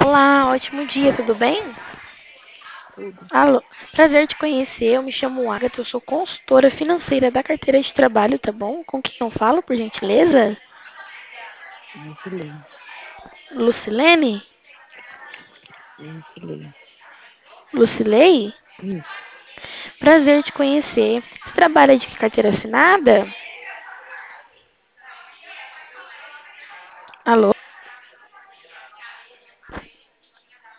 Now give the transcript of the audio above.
Olá, ótimo dia, tudo bem? Tudo. Alô, prazer te conhecer. Eu me chamo Agatha, eu sou consultora financeira da carteira de trabalho, tá bom? Com quem eu falo, por gentileza? Lucilene. Lucilene? Lucilene. Lucilei? Isso. Prazer te conhecer. Você trabalha de carteira assinada? Alô?